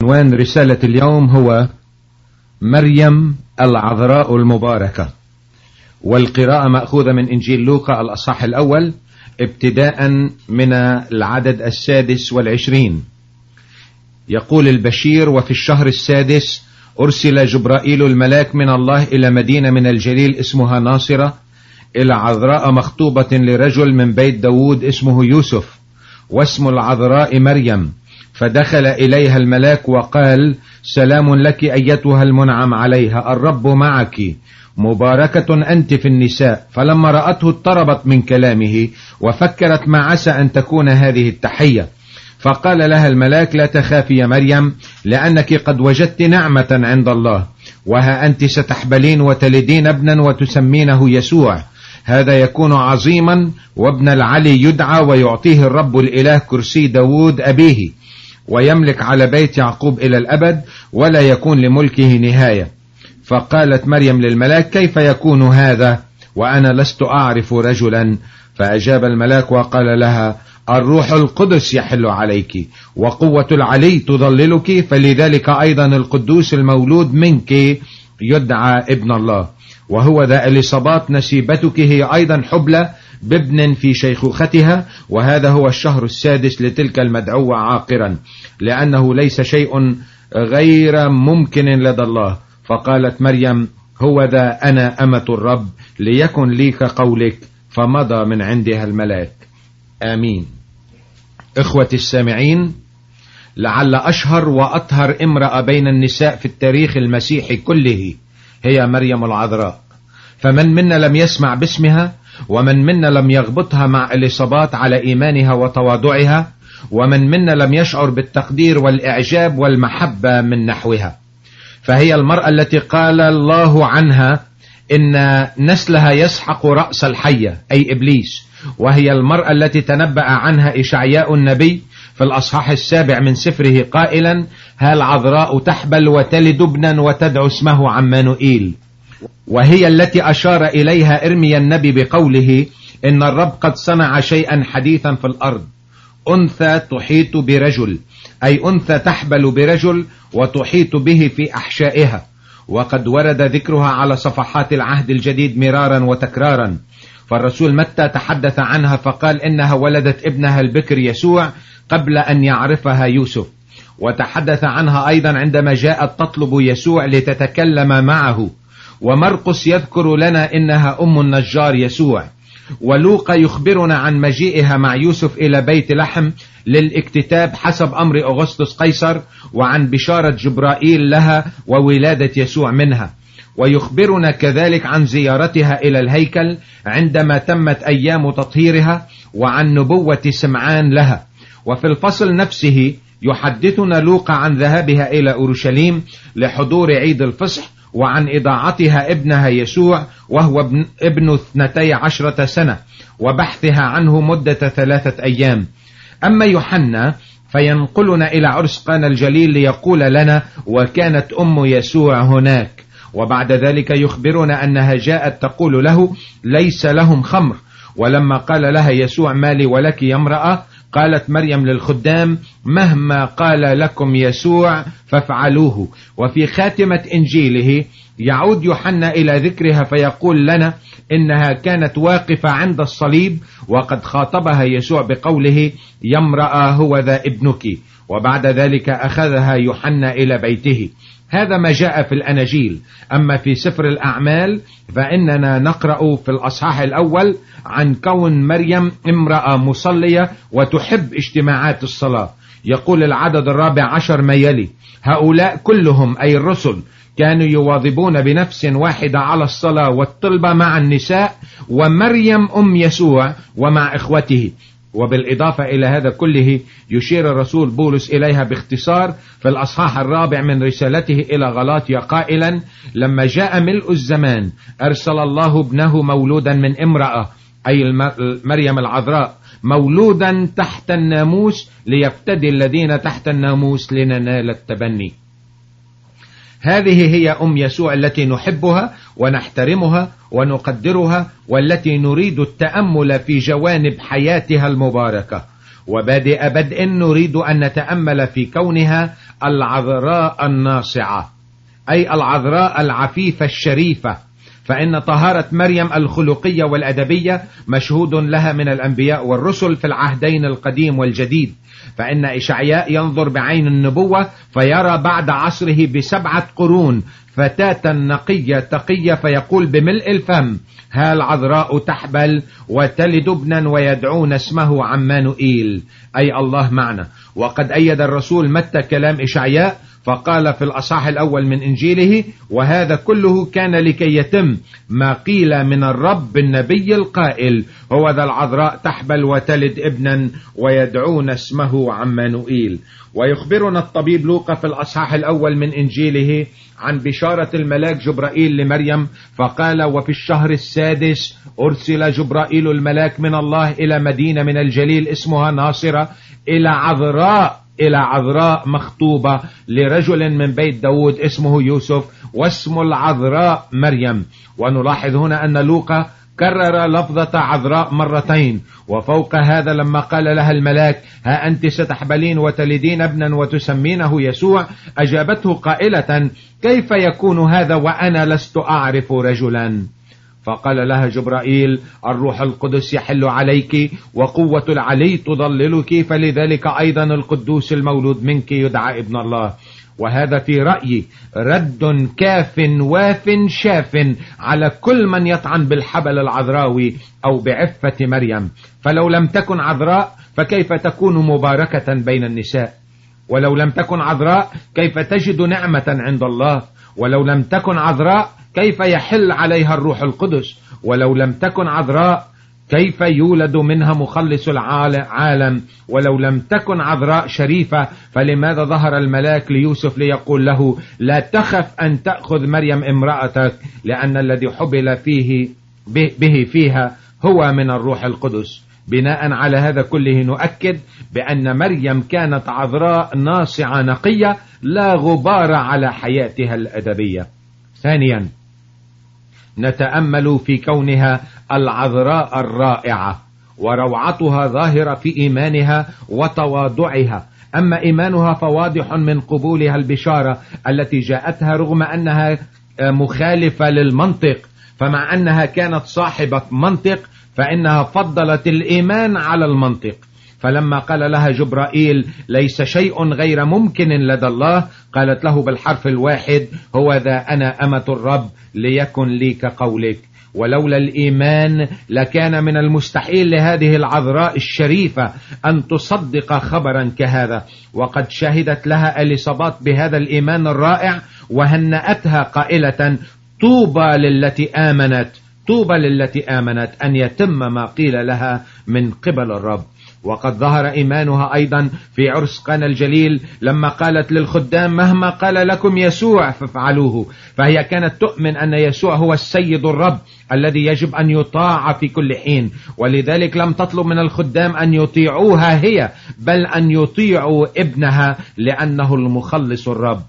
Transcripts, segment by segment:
عنوان رسالة اليوم هو مريم العذراء المباركة، والقراءة مأخوذة من إنجيل لوقا الأصحاح الأول ابتداء من العدد 26. يقول البشير: وفي الشهر 6 أرسل جبرائيل الملاك من الله إلى مدينة من الجليل اسمها ناصرة، إلى عذراء مخطوبة لرجل من بيت داود اسمه يوسف، واسم العذراء مريم. فدخل إليها الملاك وقال: سلام لك أيتها المنعم عليها، الرب معك، مباركة أنت في النساء. فلما رأته اضطربت من كلامه، وفكرت ما عسى أن تكون هذه التحية. فقال لها الملاك: لا تخافي يا مريم، لأنك قد وجدت نعمة عند الله، وها أنت ستحبلين وتلدين ابنا وتسمينه يسوع. هذا يكون عظيما، وابن العلي يدعى، ويعطيه الرب الإله كرسي داود أبيه، ويملك على بيت يعقوب إلى الأبد، ولا يكون لملكه نهاية. فقالت مريم للملاك: كيف يكون هذا وأنا لست أعرف رجلا؟ فأجاب الملاك وقال لها: الروح القدس يحل عليك، وقوة العلي تظللك، فلذلك أيضا القدوس المولود منك يدعى ابن الله. وهو ذا إليصابات نسيبتك هي أيضا حبلى بابن في شيخوختها، وهذا هو الشهر 6 لتلك المدعوة عاقرا، لأنه ليس شيء غير ممكن لدى الله. فقالت مريم: هو ذا أنا أمة الرب، ليكن لي كقولك. فمضى من عندها الملاك. آمين. إخوتي السامعين، لعل أشهر وأطهر امرأة بين النساء في التاريخ المسيحي كله هي مريم العذراء. فمن منا لم يسمع باسمها، ومن منا لم يغبطها مع إليصابات على إيمانها وتواضعها، ومن منا لم يشعر بالتقدير والإعجاب والمحبة من نحوها. فهي المرأة التي قال الله عنها إن نسلها يسحق رأس الحية أي إبليس، وهي المرأة التي تنبأ عنها إشعياء النبي في الأصحاح 7 من سفره قائلا: ها العذراء تحبل وتلد ابنا وتدعو اسمه عمانوئيل. وهي التي أشار إليها إرميا النبي بقوله: إن الرب قد صنع شيئا حديثا في الأرض، أنثى تحيط برجل، أي أنثى تحبل برجل وتحيط به في أحشائها. وقد ورد ذكرها على صفحات العهد الجديد مرارا وتكرارا. فالرسول متى تحدث عنها فقال إنها ولدت ابنها البكر يسوع قبل أن يعرفها يوسف. وتحدث عنها أيضا عندما جاءت تطلب يسوع لتتكلم معه. ومرقس يذكر لنا إنها أم النجار يسوع. ولوقا يخبرنا عن مجيئها مع يوسف إلى بيت لحم للاكتتاب حسب أمر أغسطس قيصر، وعن بشارة جبرائيل لها وولادة يسوع منها. ويخبرنا كذلك عن زيارتها إلى الهيكل عندما تمت أيام تطهيرها، وعن نبوة سمعان لها. وفي الفصل نفسه يحدثنا لوقا عن ذهابها إلى أورشليم لحضور عيد الفصح، وعن إضاعتها ابنها يسوع وهو ابن 12 سنة، وبحثها عنه مدة 3 أيام. أما يوحنا فينقلنا إلى عرس قانا الجليل ليقول لنا: وكانت أم يسوع هناك. وبعد ذلك يخبرنا أنها جاءت تقول له: ليس لهم خمر. ولما قال لها يسوع: ما لي ولك يا امرأة؟ قالت مريم للخدام: مهما قال لكم يسوع فافعلوه. وفي خاتمة إنجيله يعود يوحنا إلى ذكرها فيقول لنا إنها كانت واقفة عند الصليب، وقد خاطبها يسوع بقوله: يا امرأة هو ذا ابنك. وبعد ذلك أخذها يوحنا إلى بيته. هذا ما جاء في الأناجيل. أما في سفر الأعمال فإننا نقرأ في الأصحاح الأول عن كون مريم امرأة مصلية وتحب اجتماعات الصلاة. يقول العدد 14 ما يلي: هؤلاء كلهم أي الرسل كانوا يواظبون بنفس واحدة على الصلاة والطلبة مع النساء ومريم أم يسوع ومع إخوته. وبالإضافة إلى هذا كله يشير الرسول بولس إليها باختصار في الأصحاح 4 من رسالته إلى غلاطيا قائلا: لما جاء ملء الزمان أرسل الله ابنه مولودا من امرأة أي مريم العذراء، مولودا تحت الناموس، ليفتدي الذين تحت الناموس لننال التبني. هذه هي أم يسوع التي نحبها ونحترمها ونقدرها، والتي نريد التأمل في جوانب حياتها المباركة. وبادئ بدء نريد أن نتأمل في كونها العذراء الناصعة، أي العذراء العفيفة الشريفة، فإن طهارة مريم الخلقية والأدبية مشهود لها من الأنبياء والرسل في العهدين القديم والجديد. فإن إشعياء ينظر بعين النبوة فيرى بعد عصره ب7 قرون فتاة نقية تقية، فيقول بملء الفم: ها العذراء تحبل وتلد ابنا ويدعون اسمه عمانوئيل، أي الله معنا. وقد أيد الرسول متى كلام إشعياء فقال في الأصحاح الأول من إنجيله: وهذا كله كان لكي يتم ما قيل من الرب النبي القائل: هو ذا العذراء تحبل وتلد ابنا ويدعون اسمه عمانوئيل. ويخبرنا الطبيب لوقا في الأصحاح الأول من إنجيله عن بشارة الملاك جبرائيل لمريم، فقال: وفي الشهر السادس أرسل جبرائيل الملاك من الله إلى مدينة من الجليل اسمها ناصرة، إلى عذراء مخطوبة لرجل من بيت داود اسمه يوسف، واسم العذراء مريم. ونلاحظ هنا أن لوقا كرر لفظة عذراء مرتين. وفوق هذا لما قال لها الملاك: ها أنت ستحبلين وتلدين ابنا وتسمينه يسوع، أجابته قائلة: كيف يكون هذا وأنا لست أعرف رجلا؟ فقال لها جبرائيل: الروح القدس يحل عليك وقوة العلي تضللك، فلذلك أيضا القدوس المولود منك يدعى ابن الله. وهذا في رأيي رد كاف واف شاف على كل من يطعن بالحبل العذراوي أو بعفة مريم. فلو لم تكن عذراء فكيف تكون مباركة بين النساء؟ ولو لم تكن عذراء كيف تجد نعمة عند الله؟ ولو لم تكن عذراء كيف يحل عليها الروح القدس؟ ولو لم تكن عذراء كيف يولد منها مخلص العالم؟ ولو لم تكن عذراء شريفة فلماذا ظهر الملاك ليوسف ليقول له: لا تخف أن تأخذ مريم امرأتك، لأن الذي حبل به فيها هو من الروح القدس؟ بناء على هذا كله نؤكد بأن مريم كانت عذراء ناصعة نقية لا غبار على حياتها الأدبية. ثانيا، نتأمل في كونها العذراء الرائعة، وروعتها ظاهرة في إيمانها وتواضعها. أما إيمانها فواضح من قبولها البشارة التي جاءتها رغم أنها مخالفة للمنطق، فمع أنها كانت صاحبة منطق فإنها فضلت الإيمان على المنطق. فلما قال لها جبرائيل: ليس شيء غير ممكن لدى الله، قالت له بالحرف الواحد: هو ذا أنا أمة الرب، ليكن لي كقولك. ولولا الإيمان لكان من المستحيل لهذه العذراء الشريفة أن تصدق خبرا كهذا. وقد شهدت لها إليصابات بهذا الإيمان الرائع وهنأتها قائلة: طوبى للتي آمنت أن يتم ما قيل لها من قبل الرب. وقد ظهر إيمانها أيضا في عرس قانا الجليل لما قالت للخدام: مهما قال لكم يسوع فافعلوه. فهي كانت تؤمن أن يسوع هو السيد الرب الذي يجب أن يطاع في كل حين، ولذلك لم تطلب من الخدام أن يطيعوها هي، بل أن يطيعوا ابنها لأنه المخلص الرب.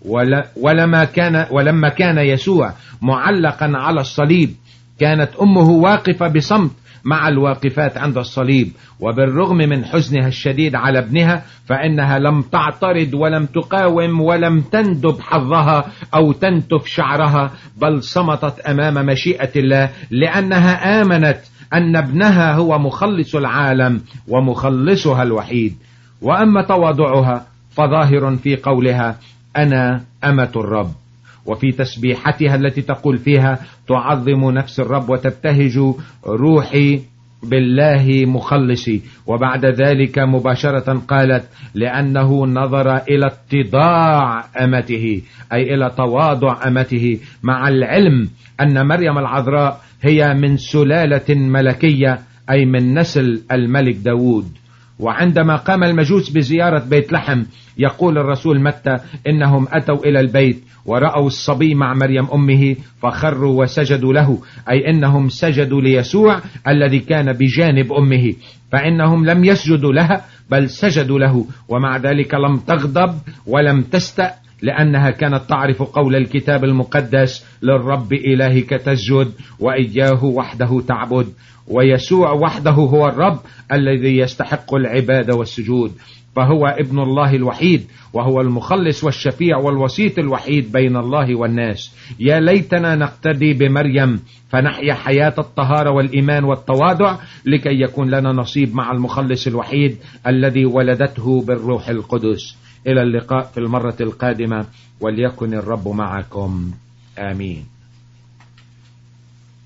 ولما كان يسوع معلقا على الصليب كانت أمه واقفة بصمت مع الواقفات عند الصليب، وبالرغم من حزنها الشديد على ابنها فإنها لم تعترض ولم تقاوم ولم تندب حظها أو تنتف شعرها، بل صمتت أمام مشيئة الله، لأنها آمنت أن ابنها هو مخلص العالم ومخلصها الوحيد. وأما تواضعها فظاهر في قولها: أنا أمة الرب، وفي تسبيحتها التي تقول فيها: تعظم نفس الرب وتبتهج روحي بالله مخلصي. وبعد ذلك مباشرة قالت: لأنه نظر إلى اتضاع أمته، أي إلى تواضع أمته، مع العلم أن مريم العذراء هي من سلالة ملكية، أي من نسل الملك داود. وعندما قام المجوس بزيارة بيت لحم يقول الرسول متى: إنهم أتوا إلى البيت ورأوا الصبي مع مريم أمه فخروا وسجدوا له، أي إنهم سجدوا ليسوع الذي كان بجانب أمه، فإنهم لم يسجدوا لها بل سجدوا له. ومع ذلك لم تغضب ولم تستأ، لأنها كانت تعرف قول الكتاب المقدس: للرب إلهك تسجد وإياه وحده تعبد. ويسوع وحده هو الرب الذي يستحق العبادة والسجود، فهو ابن الله الوحيد، وهو المخلص والشفيع والوسيط الوحيد بين الله والناس. يا ليتنا نقتدي بمريم فنحيا حياة الطهارة والإيمان والتواضع، لكي يكون لنا نصيب مع المخلص الوحيد الذي ولدته بالروح القدس. إلى اللقاء في المرة القادمة، وليكن الرب معكم. آمين.